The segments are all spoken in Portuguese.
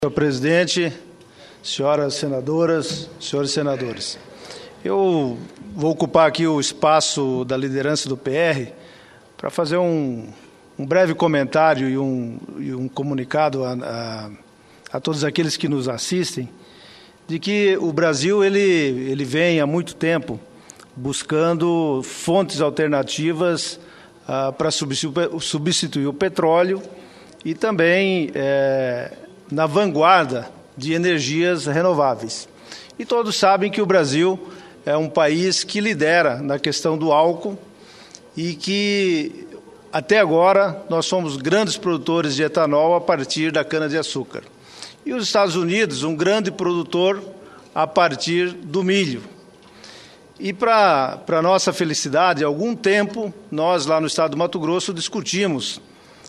Senhor presidente, senhoras senadoras, senhores senadores, eu vou ocupar aqui o espaço da liderança do PR para fazer um breve comentário e um comunicado a todos aqueles que nos assistem, de que o Brasil ele vem há muito tempo buscando fontes alternativas para substituir o petróleo e também na vanguarda de energias renováveis. E todos sabem que o Brasil é um país que lidera na questão do álcool e que, até agora, nós somos grandes produtores de etanol a partir da cana-de-açúcar. E os Estados Unidos, um grande produtor a partir do milho. E, para nossa felicidade, há algum tempo, nós lá no estado do Mato Grosso discutimos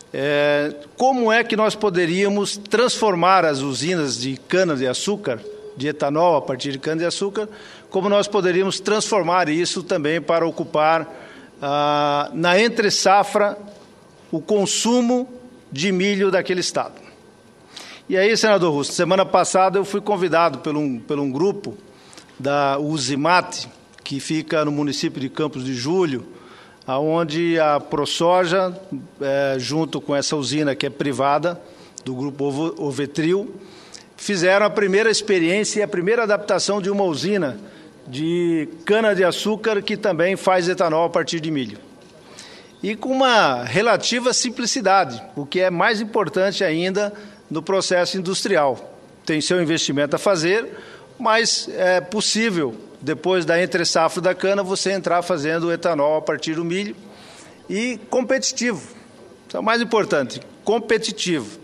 como é que nós poderíamos transformar as usinas de cana-de-açúcar, de etanol a partir de cana-de-açúcar, como nós poderíamos transformar isso também para ocupar na entre-safra o consumo de milho daquele estado. E aí, senador Russo, semana passada eu fui convidado por um grupo da Uzimat, que fica no município de Campos de Julho, onde a ProSoja, junto com essa usina que é privada, do grupo Ovetril, fizeram a primeira experiência e a primeira adaptação de uma usina de cana-de-açúcar que também faz etanol a partir de milho. E com uma relativa simplicidade, o que é mais importante ainda no processo industrial. Tem seu investimento a fazer, mas é possível, depois da entre-safra da cana, você entrar fazendo etanol a partir do milho e competitivo. Isso é o mais importante, competitivo.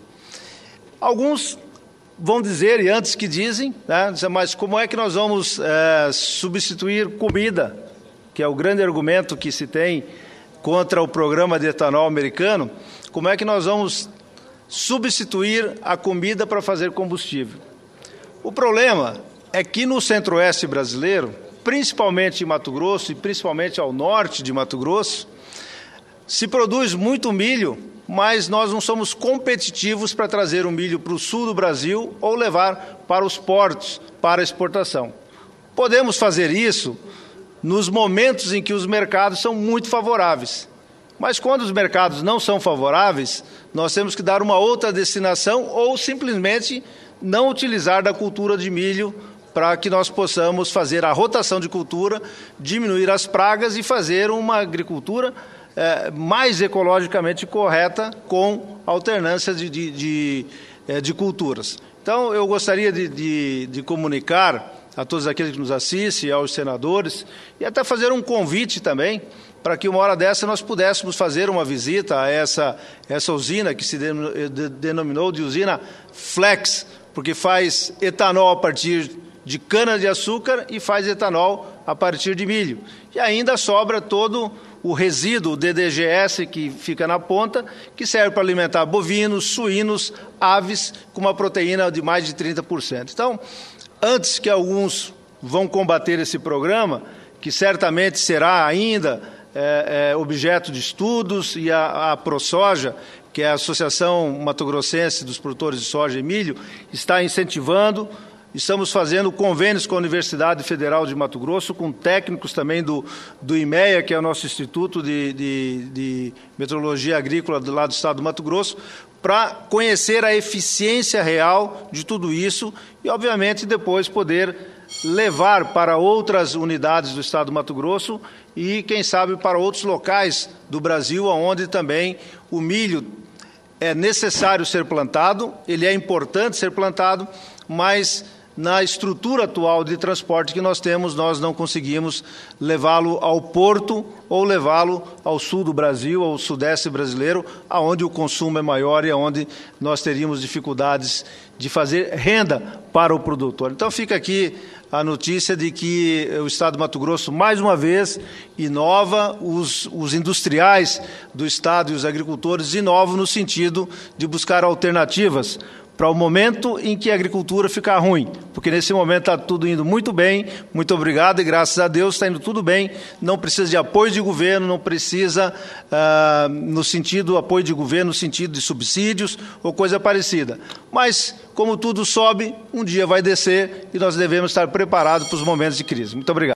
Alguns vão dizer, e antes que dizem, né, mas como é que nós vamos substituir comida, que é o grande argumento que se tem contra o programa de etanol americano, como é que nós vamos substituir a comida para fazer combustível? O problema é que no centro-oeste brasileiro, principalmente em Mato Grosso e principalmente ao norte de Mato Grosso, se produz muito milho, mas nós não somos competitivos para trazer o milho para o sul do Brasil ou levar para os portos para exportação. Podemos fazer isso nos momentos em que os mercados são muito favoráveis. Mas quando os mercados não são favoráveis, nós temos que dar uma outra destinação ou simplesmente não utilizar da cultura de milho para que nós possamos fazer a rotação de cultura, diminuir as pragas e fazer uma agricultura mais ecologicamente correta com alternância de culturas. Então, eu gostaria de comunicar a todos aqueles que nos assistem, aos senadores, e até fazer um convite também, para que uma hora dessa nós pudéssemos fazer uma visita a essa usina, que se denominou de usina Flex, porque faz etanol a partir de cana-de-açúcar e faz etanol a partir de milho. E ainda sobra todo o resíduo, o DDGS, que fica na ponta, que serve para alimentar bovinos, suínos, aves, com uma proteína de mais de 30%. Então, antes que alguns vão combater esse programa, que certamente será ainda objeto de estudos, e a ProSoja, que é a Associação Mato-Grossense dos Produtores de Soja e Milho, está incentivando. Estamos fazendo convênios com a Universidade Federal de Mato Grosso, com técnicos também do IMEA, que é o nosso Instituto de Meteorologia Agrícola lá do estado do Mato Grosso, para conhecer a eficiência real de tudo isso e, obviamente, depois poder levar para outras unidades do estado do Mato Grosso e, quem sabe, para outros locais do Brasil, onde também o milho é necessário ser plantado, ele é importante ser plantado, mas na estrutura atual de transporte que nós temos, nós não conseguimos levá-lo ao porto ou levá-lo ao sul do Brasil, ao sudeste brasileiro, aonde o consumo é maior e aonde nós teríamos dificuldades de fazer renda para o produtor. Então fica aqui a notícia de que o estado do Mato Grosso, mais uma vez, inova, os industriais do estado e os agricultores inovam no sentido de buscar alternativas para o momento em que a agricultura ficar ruim, porque nesse momento está tudo indo muito bem, muito obrigado, e graças a Deus está indo tudo bem, não precisa de apoio de governo, não precisa apoio de governo no sentido de subsídios ou coisa parecida. Mas, como tudo sobe, um dia vai descer e nós devemos estar preparados para os momentos de crise. Muito obrigado.